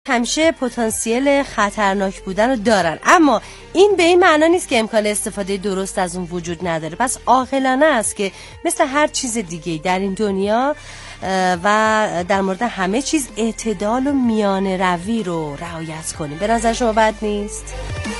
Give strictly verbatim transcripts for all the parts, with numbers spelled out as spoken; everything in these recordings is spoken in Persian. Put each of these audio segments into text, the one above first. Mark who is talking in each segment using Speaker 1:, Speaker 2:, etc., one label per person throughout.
Speaker 1: همیشه پتانسیل خطرناک بودن رو دارن، اما این به این معنا نیست که امکان استفاده درست از اون وجود نداره. پس عاقلانه است که مثل هر چیز دیگه در این دنیا و در مورد همه چیز اعتدال و میانه روی رو رعایت کنیم. به نظر شما بد نیست؟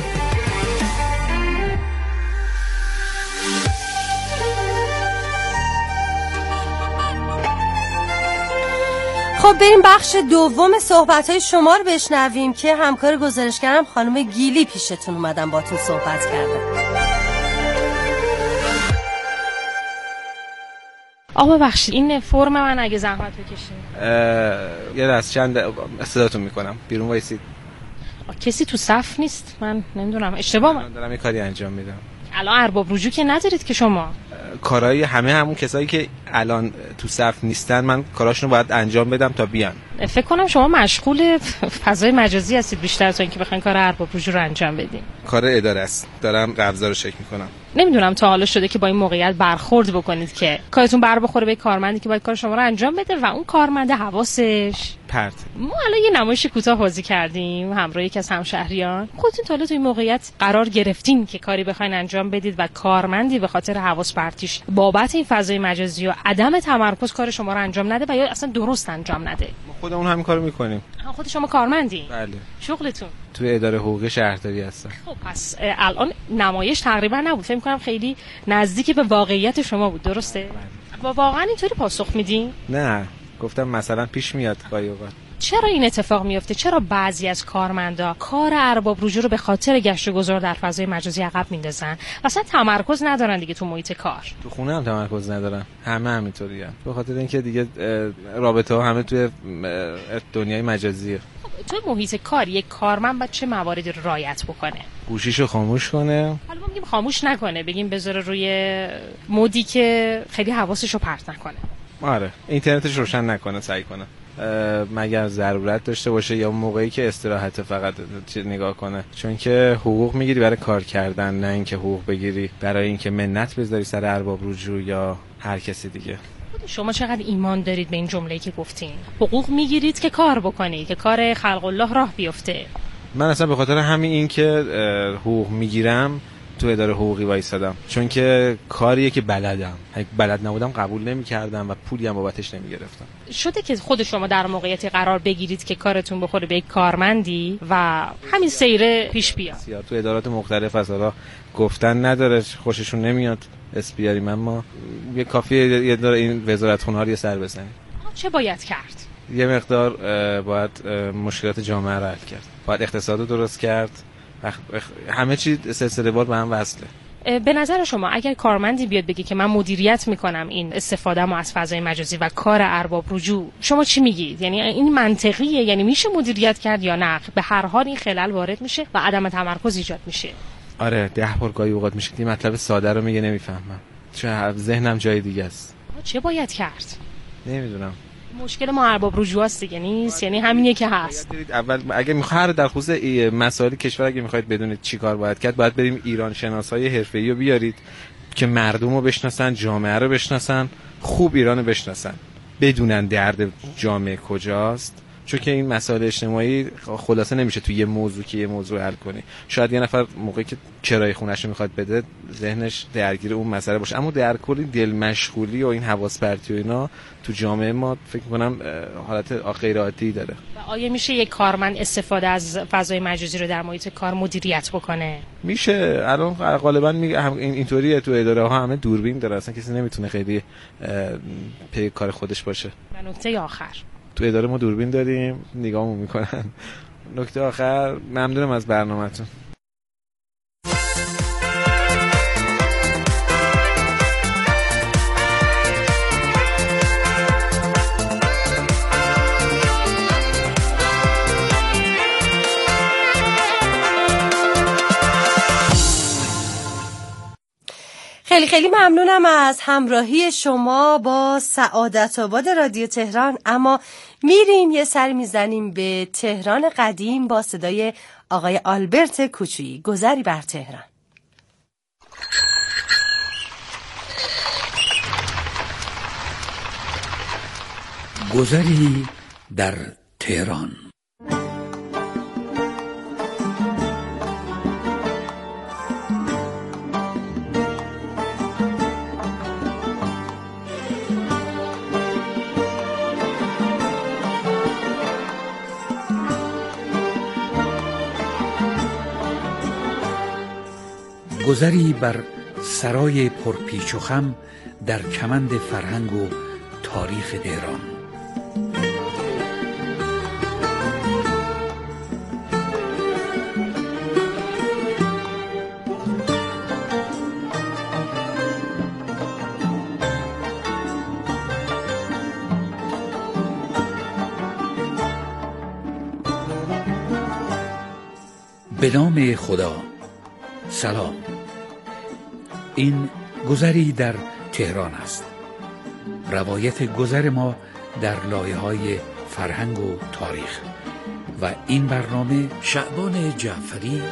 Speaker 1: خب بریم بخش دوم صحبت‌های شما رو بشنویم که همکار گزارشگرم خانم گیلی پیشتون اومدن باتون صحبت کردن.
Speaker 2: آقا ببخشید این فرم من اگه زحمت بکشین.
Speaker 3: یه دست چند صداتون میکنم بیرون وایسید.
Speaker 2: کسی تو صف نیست؟ من نمیدونم اشتباه من
Speaker 3: دارم یه کاری انجام میدم.
Speaker 2: الان ارباب رجوع که ندارید که شما؟
Speaker 3: کارهای همه همون کسایی که الان تو صف نیستن من کاراشونو باید انجام بدم تا بیان.
Speaker 2: فکر کنم شما مشغول فضای مجازی هستید بیشتر تا اینکه بخواید کار ارباب رجوع رو انجام بدین.
Speaker 3: کار اداره است. دارم قبضا رو چک میکنم.
Speaker 2: نمیدونم تا حالا شده که با این موقعیت برخورد بکنید که کارتون بر بخوره به کارمندی که باید کار شما رو انجام بده و اون کارمند حواسش
Speaker 3: پرت.
Speaker 2: ما الان یه نمایش کوتاه بازی کردیم همراه یکی از همشهریان. خودتون تا حالا تو این موقعیت قرار گرفتین که کاری بخواید انجام بدید و کارمندی به خاطر حواس پرتیش بابت این فضای مجازی و عدم تمرکز کار شما رو انجام نده و یا اصلا درست انجام نده؟
Speaker 3: ما خودمون همین کارو میکنیم.
Speaker 2: خود شما کارمندی؟
Speaker 3: بله.
Speaker 2: شغلتون
Speaker 3: تو اداره حقوقی شهرداری هستم.
Speaker 2: خب پس الان نمایش تقریبا نبود، فکر می‌کنم خیلی نزدیک به واقعیت شما بود، درسته؟ با واقعا اینطوری پاسخ میدین؟
Speaker 3: نه، گفتم مثلا پیش میاد گاهی اوقات.
Speaker 2: چرا این اتفاق میفته؟ چرا بعضی از کارمندا کار ارباب رجوع رو به خاطر گشت و گذار در فضای مجازی عقب میندازن؟ اصلا تمرکز ندارن دیگه تو محیط کار.
Speaker 3: تو خونه هم تمرکز ندارن. همه همینطوریه. به خاطر اینکه دیگه رابطه ها همه توی دنیای مجازیه.
Speaker 2: تو محیط کار یک کارمند باید چه مواردی رو رعایت بکنه؟
Speaker 3: گوشیشو خاموش کنه.
Speaker 2: حالا ما میگیم خاموش نکنه، بگیم بذاره روی مودی که خیلی حواسشو پرت نکنه.
Speaker 3: آره، اینترنتش روشن نکنه، سعی کنه. مگر ضرورت داشته باشه یا موقعی که استراحت فقط نگاه کنه، چون که حقوق میگیری برای کار کردن، نه اینکه حقوق بگیری برای اینکه منت بذاری سر ارباب رجوع یا هر کسی دیگه.
Speaker 2: شما چقدر ایمان دارید به این جمله‌ای که گفتین؟ حقوق میگیرید که کار بکنید، که کار خلق الله راه بیفته.
Speaker 3: من اصلا به خاطر همین این که حقوق میگیرم تو اداره حقوقی وایسادم، چون که کاریه که بلدم. اگه بلد نبودم قبول نمی‌کردم و پولی هم بابتش نمی‌گرفتم.
Speaker 2: شده که خود شما در موقعیتی قرار بگیرید که کارتون بخوره به یک کارمندی و همین سیره پیش بیاد؟
Speaker 3: تو ادارات مختلف اصلا گفتن نداره، خوششون نمیاد اس بیاریم، اما یه کافیه یه داره این وزارتخونه‌ها رو یه سر بزنیم.
Speaker 2: چه باید کرد؟
Speaker 3: یه مقدار باید مشکلات جامعه رو حل کرد، باید اقتصاد رو درست کرد، همه چی سلسله وار به هم وصله.
Speaker 2: به نظر شما اگر کارمندی بیاد بگه که من مدیریت میکنم این استفاده‌مو از فضای مجازی و کار ارباب رجوع، شما چی میگید؟ یعنی این منطقیه؟ یعنی میشه مدیریت کرد یا نه؟ به هر حال این خلل وارد میشه و عدم تمرکز ایجاد میشه.
Speaker 3: آره، ده بار گاهی اوقات میشه این مطلب ساده رو میگه نمیفهمم، چون ذهنم جای دیگه است.
Speaker 2: چه باید کرد؟
Speaker 3: نمیدونم.
Speaker 2: مشکل ما ارباب رجوع است دیگه، نیست؟ یعنی همینیه که هست.
Speaker 3: اول اگه میخواید در خصوص مسائل کشور اگه میخواید بدونید چی کار باید کرد، باید بریم ایران شناسای حرفه‌ای رو بیارید که مردم رو بشناسن، جامعه رو بشناسن، خوب ایران رو بشناسن، بدونن درد جامعه کجاست. چون که این مسائل اجتماعی خلاصه نمیشه توی یه موضوع که یه موضوع حل کنی. شاید یه نفر موقعی که کرایه خونه‌شو میخواد بده ذهنش درگیر اون مسئله باشه، اما در کل دل مشغولی و این حواس پرتی و اینا تو جامعه ما فکر می‌کنم حالت غیر عادی داره.
Speaker 2: و آیا میشه یک کارمند استفاده از فضای مجازی رو در محیط کار مدیریت بکنه؟
Speaker 3: میشه. الان غالبا میگه اینطوریه، تو اداره ها همه دوربین داره، اصلا کسی نمیتونه خیلی پی کار خودش باشه.
Speaker 2: و نکته آخر،
Speaker 3: تو اداره ما دوربین داریم، نگاهمون میکنن. نکته آخر، ممنونم از برنامه‌تون.
Speaker 1: خیلی خیلی ممنونم از همراهی شما با سعادت آباد رادیو تهران. اما میریم یه سر میزنیم به تهران قدیم با صدای آقای آلبرت کوچویی، گذری بر تهران.
Speaker 4: گذری در تهران. گذری بر سرای پرپیچ و خم در کمند فرهنگ و تاریخ تهران. به نام خدا. سلام. این گذری در تهران است. روایت گذر ما در لایه‌های فرهنگ و تاریخ و این برنامه شعبان جعفری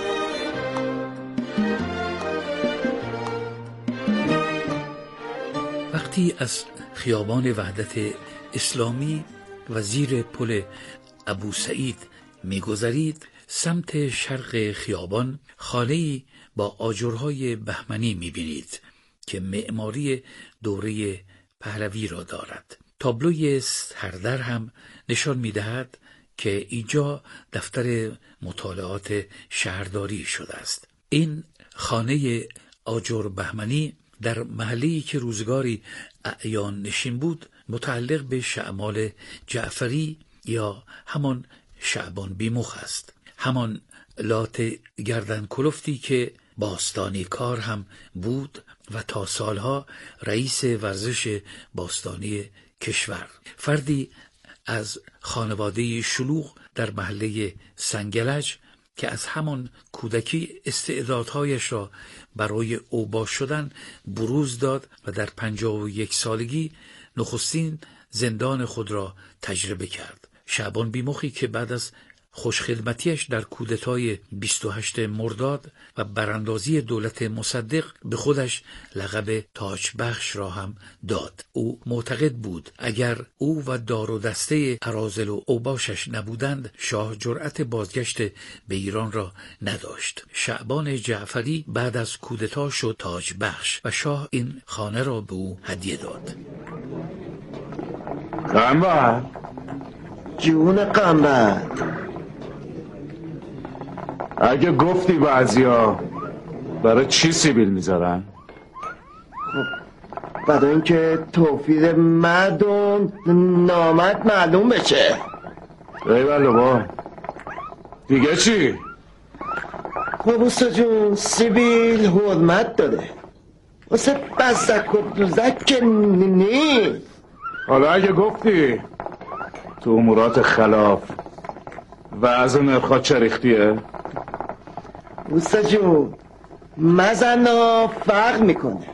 Speaker 4: وقتی از خیابان وحدت اسلامی و زیر پل ابو سعید می‌گذرید، سمت شرق خیابان خانه‌ای با آجرهای بهمنی می‌بینید که معماری دوره پهلوی را دارد. تابلوی سردر هم نشان می‌دهد که اینجا دفتر مطالعات شهرداری شده است. این خانه آجر بهمنی در محله‌ای که روزگاری اعیان نشین بود متعلق به شعمال جعفری یا همان شعبان بیمخ است. همان لات گردن کلفتی که باستانی کار هم بود و تا سالها رئیس ورزش باستانی کشور، فردی از خانواده شلوغ در محله سنگلج که از همان کودکی استعدادهایش را برای اوباش شدن بروز داد و در پنجاه و یک سالگی نخستین زندان خود را تجربه کرد. شعبان بیمخی که بعد از خوشخدمتیش در کودتای بیست و هشتم مرداد و براندازی دولت مصدق به خودش لقب تاج بخش را هم داد. او معتقد بود اگر او و دار و دسته اراذل و اوباشش نبودند شاه جرأت بازگشت به ایران را نداشت. شعبان جعفری بعد از کودتا شد تاج بخش و شاه این خانه را به او هدیه داد.
Speaker 5: قنبر جون قنبر، اگه گفتی بعضیا برای چی سیبیل میذارن؟
Speaker 6: برای اینکه توفیر مردم نامرد معلوم بشه.
Speaker 5: ای بله با دیگه چی؟
Speaker 6: خب اوستا جون سیبیل حرمت داره، واسه بزک و دوزک که نی.
Speaker 5: حالا اگه گفتی تو امورات خلاف وضع نرخات چه ریختیه؟
Speaker 6: اوستا جون مزن ها فرق میکنه.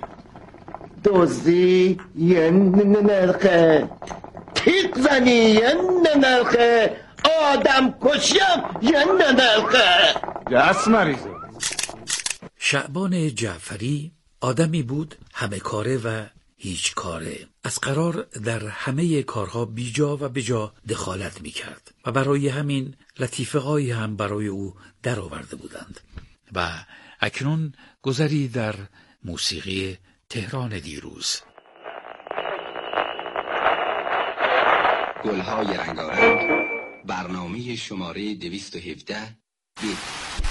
Speaker 6: دوزی یه نرخه، تیق زنی یه نرخه، آدم کشیم یه نرخه.
Speaker 5: دست مریضه.
Speaker 4: شعبان جعفری آدمی بود همه کاره و هیچ کاره. از قرار در همه کارها بیجا و بجا دخالت میکرد و برای همین لطیفه هایی هم برای او در آورده بودند. و اکنون گذری در موسیقی تهران دیروز.
Speaker 7: گلهای رنگارنگ، برنامه شماره دویست و هفده یک.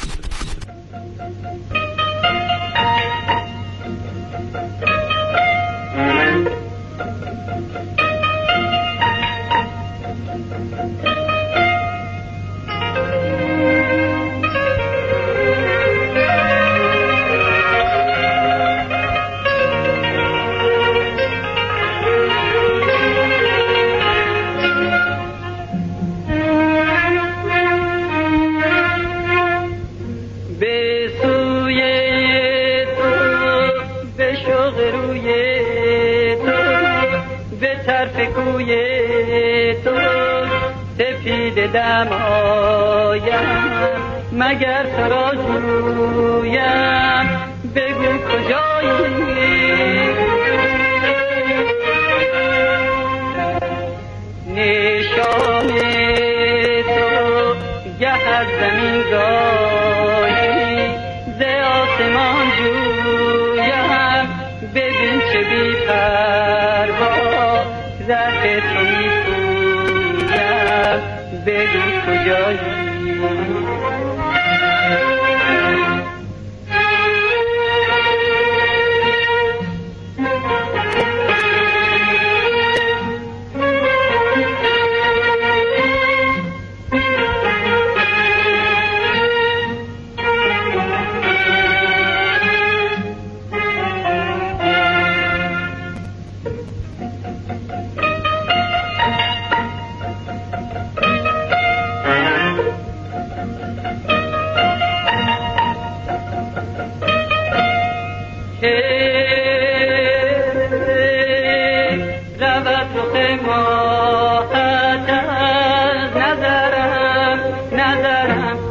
Speaker 8: دم آیم مگر تو را جویم، بگو کجایی نشان تو گه از زمین گاهی ز آسمان جویم، ببین چه بی پروا زرد تو می‌پویم، بگو کجایی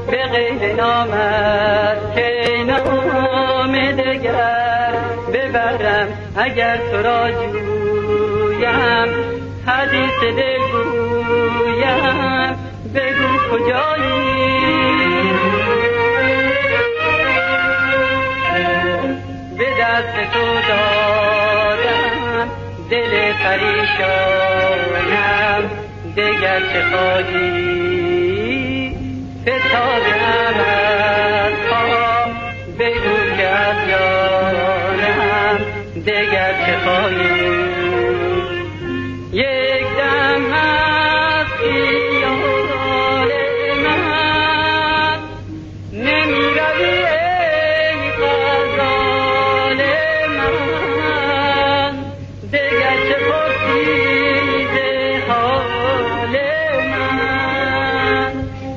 Speaker 8: به غیر نامت که نام دگر ببرم اگر تو را جویم حدیث دل گویم بگو کجایی به دست تو دادم دل پریشانم دگر چه خواهی فتادم از پا بگو که از یارم دگر چه خواهی یک دم از خیال من نمی روی ای غزال من دگر چه پرسی ز حال من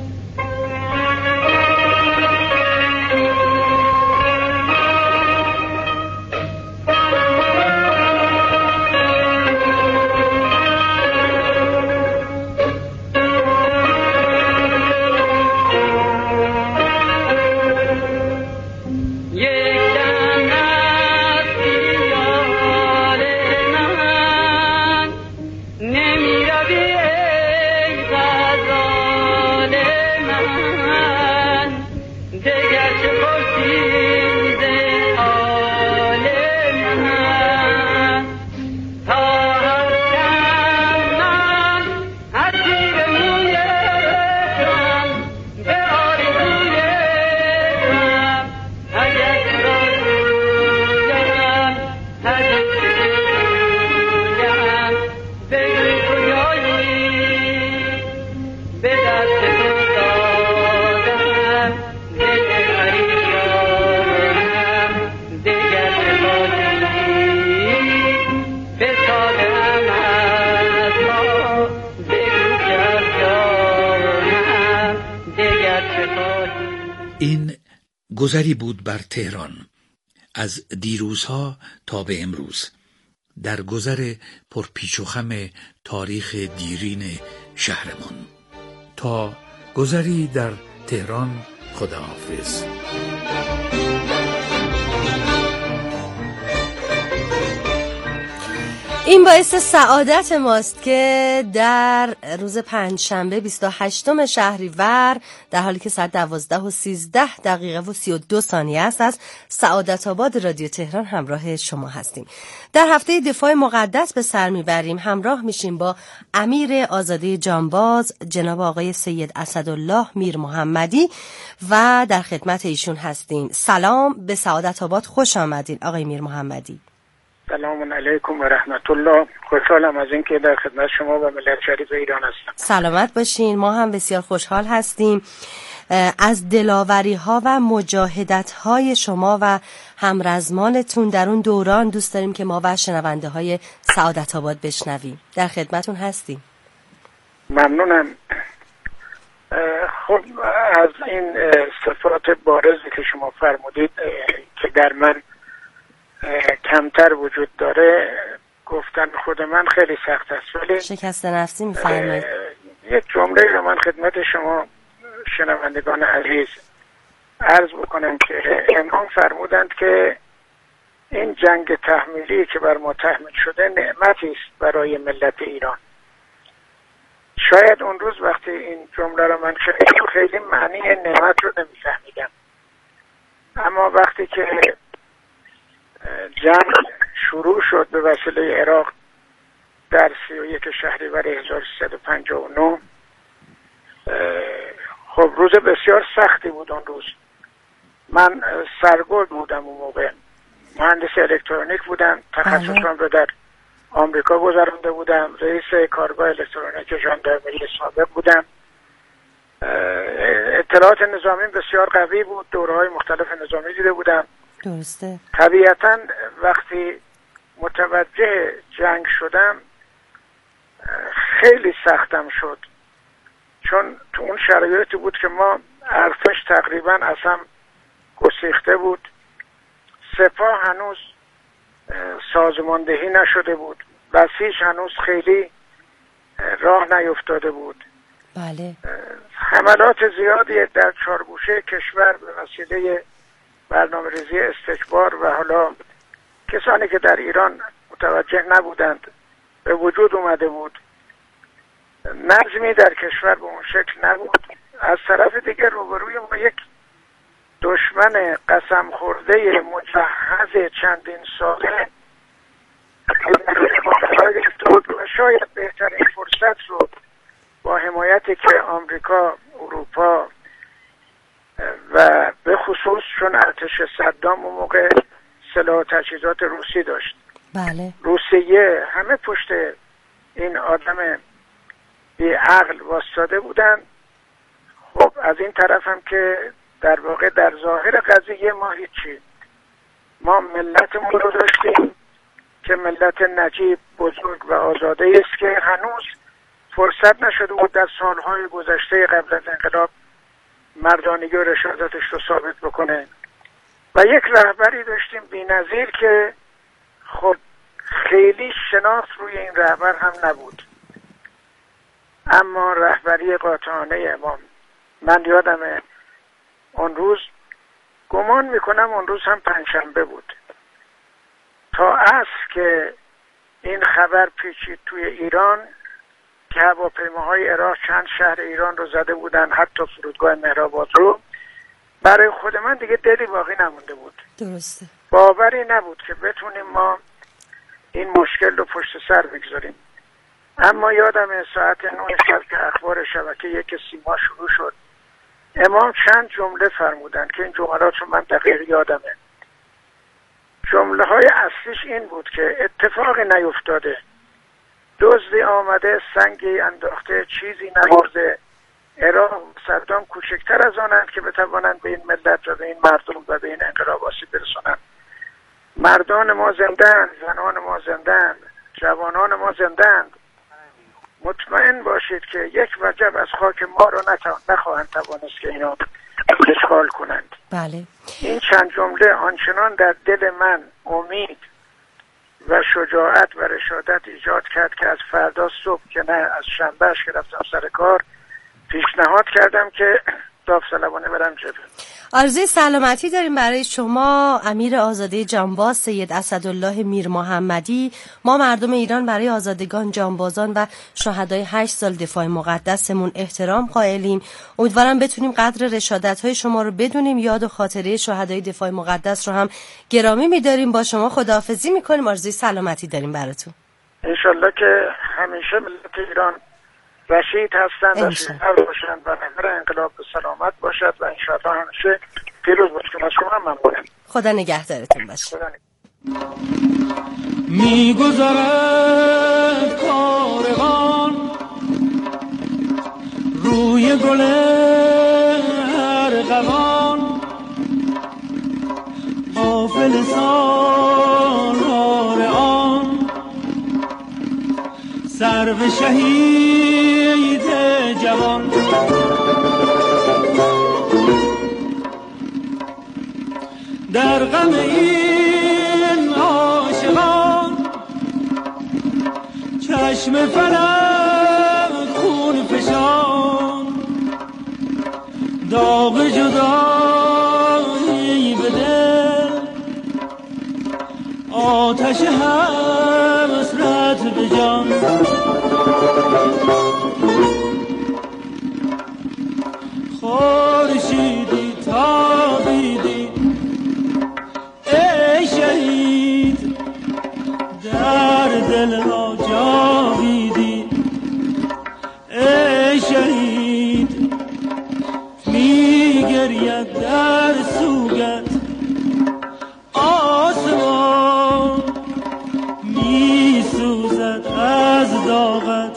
Speaker 4: این گذری بود بر تهران از دیروزها تا به امروز در گذر پرپیچ و خم تاریخ دیرین شهرمان. تا گذری در تهران، خداحافظ.
Speaker 1: این باعث سعادت ماست که در روز پنجشنبه بیست و هشتم شهریور در حالی که ساعت دوازده و سیزده دقیقه و سی و دو ثانیه است از سعادت آباد رادیو تهران همراه شما هستیم. در هفته دفاع مقدس به سر میبریم. همراه میشیم با امیر آزاده جانباز، جناب آقای سید اسدالله میر محمدی و در خدمت ایشون هستیم. سلام، به سعادت آباد خوش آمدین آقای میر محمدی.
Speaker 9: سلام علیکم و رحمت الله. خوشحالم از اینکه در خدمت شما و ملت شریف ایران هستم.
Speaker 1: سلامت باشین. ما هم بسیار خوشحال هستیم از دلاوری ها و مجاهدت های شما و همرزمانتون در اون دوران. دوست داریم که ما و شنونده های سعادت آباد بشنویم. در خدمتون هستیم.
Speaker 9: ممنونم. خب از این صفات بارزی که شما فرمودید که در من کمتر وجود داره گفتن خود من خیلی سخت است، ولی
Speaker 1: شکست نفسی می‌فرمایید.
Speaker 9: یک جمله رو من خدمت شما شنوندگان عزیز عرض بکنم که امام فرمودند که این جنگ تحمیلی که بر ما تحمیل شده نعمتی است برای ملت ایران. شاید اون روز وقتی این جمله رو من خیلی خیلی معنی نعمت رو نمی‌فهمیدم، اما وقتی که جنگ شروع شد به وسیله عراق در سی و یک شهریور هزار و سیصد و پنجاه و نه، خب روز بسیار سختی بود اون روز. من سرگرد بودم اون موقع، مهندس الکترونیک بودم، تخصصم رو در آمریکا گذرانده بودم، رئیس کارگاه الکترونیک ژاندارمری سابق بودم. اطلاعات نظامی بسیار قوی بود، دوره‌های مختلف نظامی دیده بودم.
Speaker 1: درسته.
Speaker 9: طبیعتاً وقتی متوجه جنگ شدم خیلی سختم شد، چون تو اون شرایطی بود که ما ارتش تقریباً اصلا گسیخته بود، سپاه هنوز سازماندهی نشده بود، بسیج هنوز خیلی راه نیفتاده بود.
Speaker 1: بله.
Speaker 9: حملات زیادی در چارگوشه کشور به وسیله برنامه ریزی استکبار و حالا کسانی که در ایران متوجه نبودند به وجود اومده بود. نظمی در کشور به اون شکل نبود. از طرف دیگه روبروی ما یک دشمن قسم خورده مجهز چندین ساله و شاید بهترین فرصت رو با حمایتی که آمریکا، اروپا و به خصوص چون ارتش صدام اون موقع سلاح و تجهیزات روسی داشت.
Speaker 1: بله.
Speaker 9: روسیه همه پشت این آدم بی عقل واسطاده بودن. خب از این طرف هم که در واقع در ظاهر قضیه ما هیچی، ما ملتمون رو داشتیم که ملت نجیب، بزرگ و آزاده است که هنوز فرصت نشده بود در سالهای گذشته قبل از انقلاب مردانگی و رشادتش رو ثابت بکنه و یک رهبری داشتیم بی‌نظیر که خب خیلی شناخت روی این رهبر هم نبود، اما رهبری قاطعانه امام. من یادمه اون روز، گمان میکنم اون روز هم پنجشنبه بود، تا عصر که این خبر پیچید توی ایران که هواپیماهای عراق چند شهر ایران رو زده بودن، حتی فرودگاه مهرآباد رو. برای خود من دیگه دلی باقی نمونده بود.
Speaker 1: درسته.
Speaker 9: باوری نبود که بتونیم ما این مشکل رو پشت سر بگذاریم. اما یادم ساعت نه شب که اخبار شبکه یک سیما شروع شد، امام چند جمله فرمودن که این جملات رو من دقیق یادمه. جمله های اصلیش این بود که اتفاقی نیفتاده، دزدی آمده سنگی انداخته چیزی نبرده، عراق صدام کوچکتر از آنند که بتوانند به این ملت و به این مردم و به این انقلاب آسیب برسانند. مردان ما زندند، زنان ما زندند، جوانان ما زندند. مطمئن باشید که یک وجب از خاک ما رو نخواهند توانست که اینا اشغال کنند.
Speaker 1: بله.
Speaker 9: این چند جمله آنچنان در دل من امید و شجاعت و رشادت ایجاد کرد که از فردا صبح که نه از شنبهش که رفتم سر کار پیشنهاد کردم که داوطلبانه برم جبهه.
Speaker 1: آرزوی سلامتی داریم برای شما امیر آزاده جانباز سید اسدالله میر محمدی. ما مردم ایران برای آزادگان، جانبازان و شهدای هشت سال دفاع مقدسمون احترام قائلیم. امیدوارم بتونیم قدر رشادت‌های شما رو بدونیم، یاد و خاطره شهدای دفاع مقدس رو هم گرامی می‌داریم. با شما خداحافظی می‌کنیم. آرزوی سلامتی داریم براتون.
Speaker 9: انشالله که همیشه ملت ایران رشید هستند و شیدر باشند و نهر انقلاب به سلامت باشد و انشاءالله همیشه پیروز باشند. از شما ممنونم.
Speaker 1: خدا نگهدارتون باشه.
Speaker 10: می گذرد کاروان روی گل ارغوان، غافل سالار آن سرو شهید جوان. در غم این عاشقان چشم فلک خون فشان، داغ جدایی به دل، آتش حسرت به جان. خورشیدی تابیدی ای شهید، در دل ها جاویدی ای شهید. می گرید در سوگت آسمان، می سوزد از داغت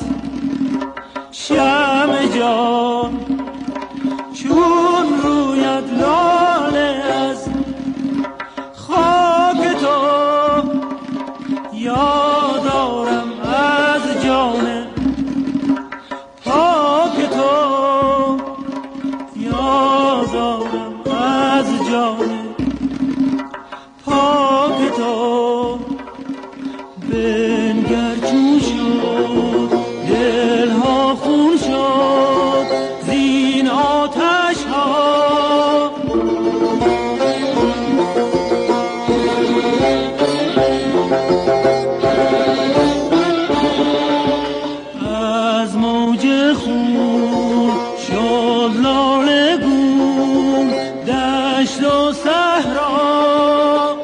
Speaker 10: شمع جان. چون رویت لاله از خاک تو، یادارم از جان پاک تو، یادارم از جان پاک تو. بنگر چون شد دلها خون شد، لاله گون دشت و صحرا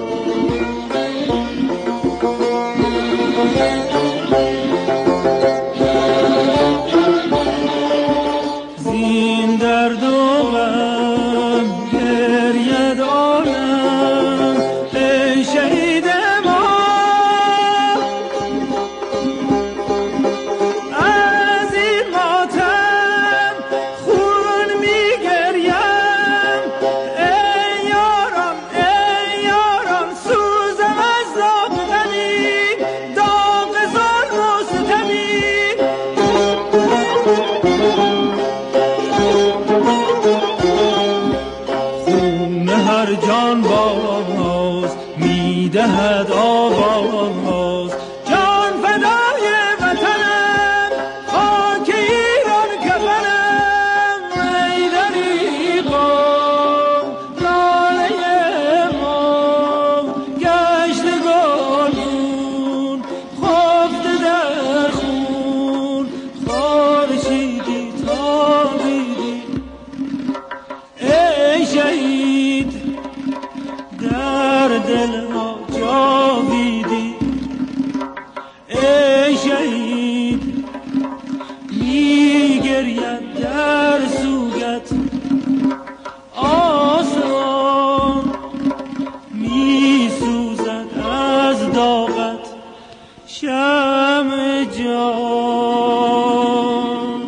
Speaker 10: زین درد و غم گرید عالم ای شهید ما از این ماتم خون میگریم ای یارم ای یارم سوزم از داغ غمی داغ ظلم و ستمی خون هر جان باز میدهد آواز جان فدای وطنم خاک ایران کفنم ای دریغا لاله ما گشت گلگون خفته در خون خارشیدی تابیدی ای شهید در دل ما جاویدی ای شهید میگرید در سوگت آسمان میسوزد از داغت شمع جان.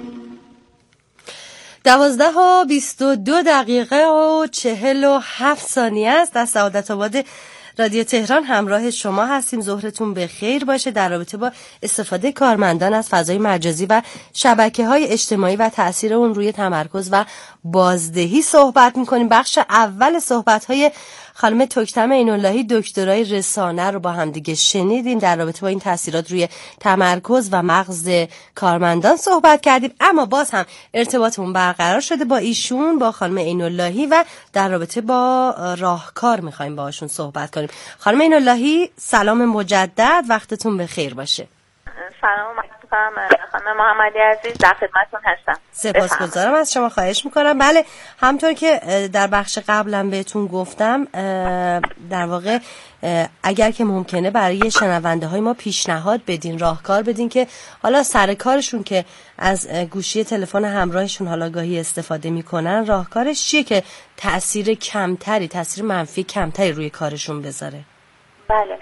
Speaker 1: دوازده و بیست و دو دقیقه و چهل و هفت ثانیه است. از سعادت آباد رادیو تهران همراه شما هستیم. ظهرتون به خیر باشه. در رابطه با استفاده کارمندان از فضای مجازی و شبکه‌های اجتماعی و تأثیر اون روی تمرکز و بازدهی صحبت می‌کنیم. بخش اول صحبت‌های خانم توکتم عین‌اللهی دکترای رسانه رو با هم دیگه شنیدیم. در رابطه با این تاثیرات روی تمرکز و مغز کارمندان صحبت کردیم، اما باز هم ارتباطمون برقرار شده با ایشون، با خانم عین‌اللهی، و در رابطه با راهکار می‌خوایم باهاشون صحبت کنیم. خانم عین‌اللهی سلام مجدد، وقتتون بخیر باشه.
Speaker 11: سلام خانم محمدی عزیز، در خدمتتون هستم.
Speaker 1: سپاسگزارم از شما، خواهش میکنم. بله، همطور که در بخش قبلم بهتون گفتم، در واقع اگر که ممکنه برای شنونده های ما پیشنهاد بدین، راهکار بدین که حالا سر کارشون که از گوشی تلفن همراهشون حالا گاهی استفاده میکنن، راهکارش چیه که تأثیر کمتری، تأثیر منفی کمتری روی کارشون بذاره؟
Speaker 11: بله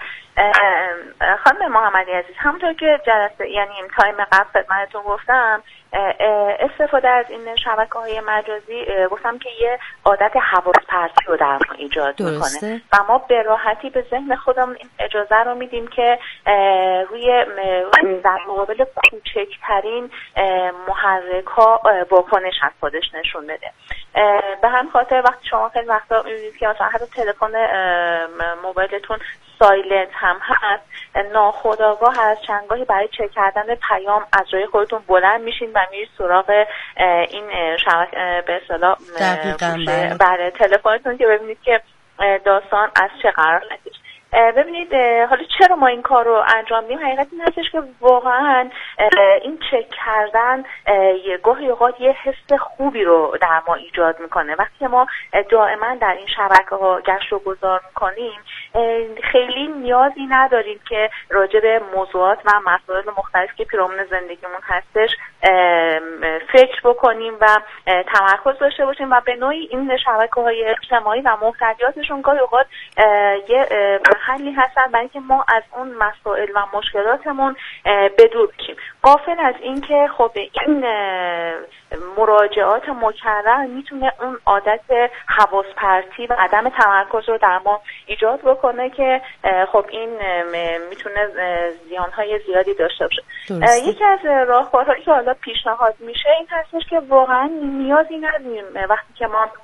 Speaker 11: خانم محمدی عزیز، همونطور که جلسه یعنی تایم قبل خدمتتون گفتم، استفاده از این شبکه‌های مجازی گفتم که یه عادت حواس پرتی رو در ما ایجاد میکنه و ما به راحتی به ذهن خودمون این اجازه رو میدیم که روی در مقابل کوچکترین محرک ها واکنش از خودش نشون بده. به همین خاطر وقتی شما خیلی وقتا میبینید که مثلا حتی تلفن موبایلتون سایلنت هم هست، ناخودآگاه از چندگاهی برای چک کردن پیام از جای خودتون بلند میشین و میرید سراغ این شبکه به اصطلاح برای تلفنتون که ببینید که داستان از چه قرار هستش. ببینید حالا چرا ما این کار رو انجام میدیم؟ حقیقت این هستش که واقعا این چک کردن گاهی اوقات یه حس خوبی رو در ما ایجاد میکنه. وقتی ما دائما در این شبکه ها گشت و گذار میکنیم، خیلی نیازی نداریم که راجع به موضوعات و مسائل مختلف که پیرامون زندگیمون هستش فکر بکنیم و تمرکز داشته باشیم و به نوعی این شبکه های اجتماعی و محتویاتشون گاهی اوقات یه حلی هستن برای اینکه ما از اون مسائل و مشکلاتمون بدور بشیم، غافل از این که خب این مراجعات مکرر میتونه اون عادت حواس پرتی و عدم تمرکز رو در ما ایجاد بکنه که خب این میتونه زیانهای زیادی داشته باشه. یکی از راهکارهایی که حالا پیشنهاد میشه این هستش که واقعا نیازی نداریم وقتی که ما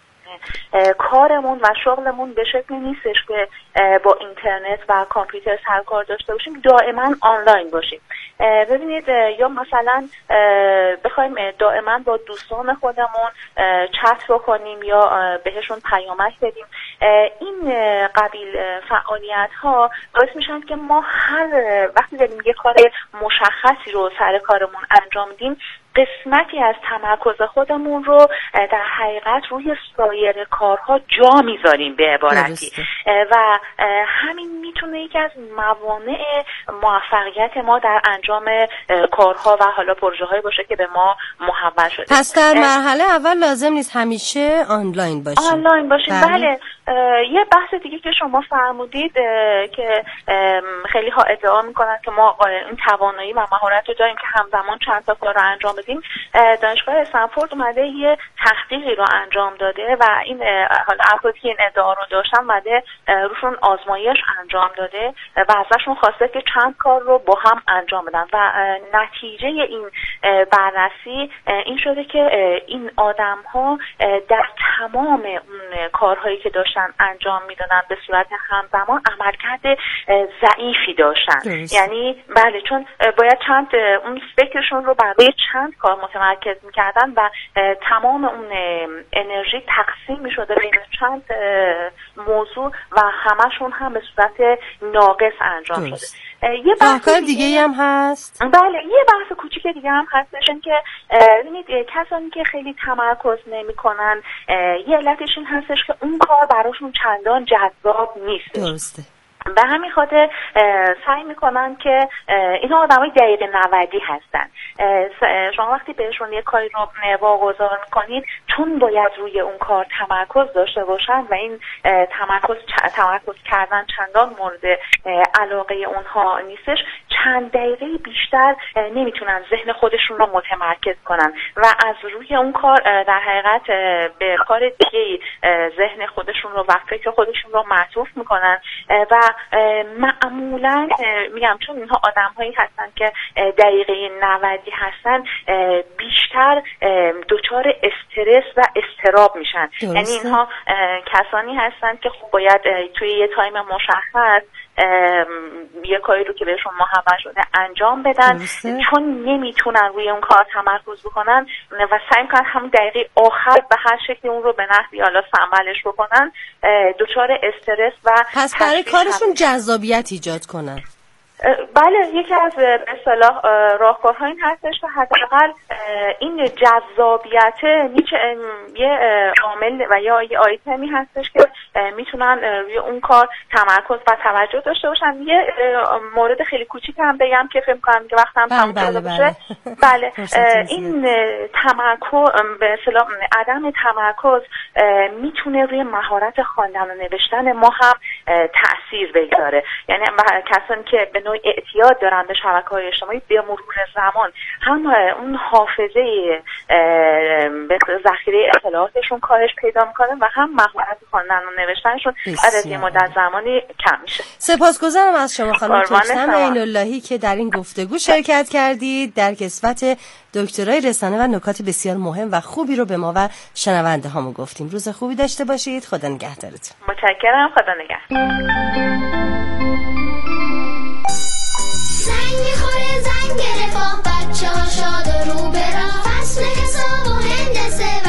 Speaker 11: کارمون و شغلمون به شکلی نیستش که با اینترنت و کامپیوتر سرکار داشته باشیم دائما آنلاین باشیم. ببینید یا مثلا بخوایم دائما با دوستان خودمون چت بکنیم یا بهشون پیامک بدیم، این قبیل فعالیت ها باعث میشن که ما هر وقتی داریم یه کار مشخصی رو سر کارمون انجام میدیم قسمتی از تمرکز خودمون رو در حقیقت روی سایر کارها جا میذاریم به عبارتی و همین میتونه یکی از موانع موفقیت ما در انجام کارها و حالا پروژه های باشه که به ما محول شده.
Speaker 1: پس در مرحله اول لازم نیست همیشه آنلاین باشیم.
Speaker 11: آنلاین باشیم بله, بله. یه بحث دیگه که شما فرمودید که خیلی ها ادعا میکنن که ما این توانایی و مهارت رو داریم که همزمان چند تا کار رو انجام بدیم. دانشگاه استنفورد اومده یه تحقیقی رو انجام داده و این حالا افرادی که این ادعا رو داشتن اومده روشون آزمایش انجام داده و ازشون خواسته که چند کار رو با هم انجام بدن و نتیجه این بررسی این شده که این آدم ها در تمام اون کارهایی که داشتن انجام میدادن به صورت همزمان عملکرد ضعیفی داشتن. درست. یعنی بله چون باید چند اون فکرشون رو برای چند کار متمرکز میکردن و تمام اون انرژی تقسیم میشده بین چند موضوع و همشون هم به صورت ناقص انجام
Speaker 1: درست.
Speaker 11: شده. یه بحث
Speaker 1: دیگه, دیگه هم هست.
Speaker 11: بله یه بحث کوچیک دیگه هم هستش که ببینید کسانی که خیلی تمرکز نمی‌کنن یه علتش این هستش که اون کار براشون چندان جذاب نیست.
Speaker 1: درسته.
Speaker 11: به همین خاطر سعی میکنن که اینا آدمای دقیقه نودی هستن. شما وقتی بهشون یه کاری رو واگذار میکنید چون باید روی اون کار تمرکز داشته باشن و این تمرکز تمرکز کردن چندان مورد علاقه اونها نیستش، چند دقیقه بیشتر نمیتونن ذهن خودشون رو متمرکز کنن و از روی اون کار در حقیقت به کار دیگه ذهن خودشون رو و فکر خودشون رو معطوف میکنن و معمولا میگم چون اینها آدم هایی هستن که دقیقه نودی هستن بیشتر دچار استرس و اضطراب میشن. یعنی اینها کسانی هستن که خب باید توی یه تایم مشخص یه کاری رو که بهشون محول شده انجام بدن درسته. چون نمیتونن روی اون کار تمرکز بکنن و سعی میکنن همون دقیقه آخر به هر شکلی اون رو به نحوی حالا سنبالش بکنن دچار استرس و
Speaker 1: پس برای کارشون جذابیت ایجاد کنن.
Speaker 11: بله یکی از به اصطلاح راهکارها این هستش که حداقل این جذابیت یه عامل و یا یه آیتمی هستش که میتونن روی اون کار تمرکز و توجه داشته باشن. یه مورد خیلی کوچیک هم بگم که فکر کنم که وقتم تموم شده باشه. بله این تمرکز به اصطلاح عدم تمرکز میتونه روی مهارت خواندن و نوشتن ما هم تأثیر بگذاره. یعنی کسانی که به نوع اعتیاد دارن به شبکه‌های اجتماعی به مرور زمان هم اون حافظه به ذخیره اطلاعاتشون کاهش پیدا میکنه و هم مهارت خواندن و نوشتنشون از یه مدت زمانی کم میشه.
Speaker 1: سپاسگزارم از شما خانم توسن عین‌اللهی که در این گفتگو شرکت کردید در کسوت دکترای رسانه و نکات بسیار مهم و خوبی رو به ما و شنونده هامون گفتیم. روز خوبی داشته باشید. خدا نگهدارتون.
Speaker 11: متشکرم. خدا نگهدار.
Speaker 12: زنگ میخوره زنگ گرفت بچه ها شاد و رو برا فصل حساب و هندسه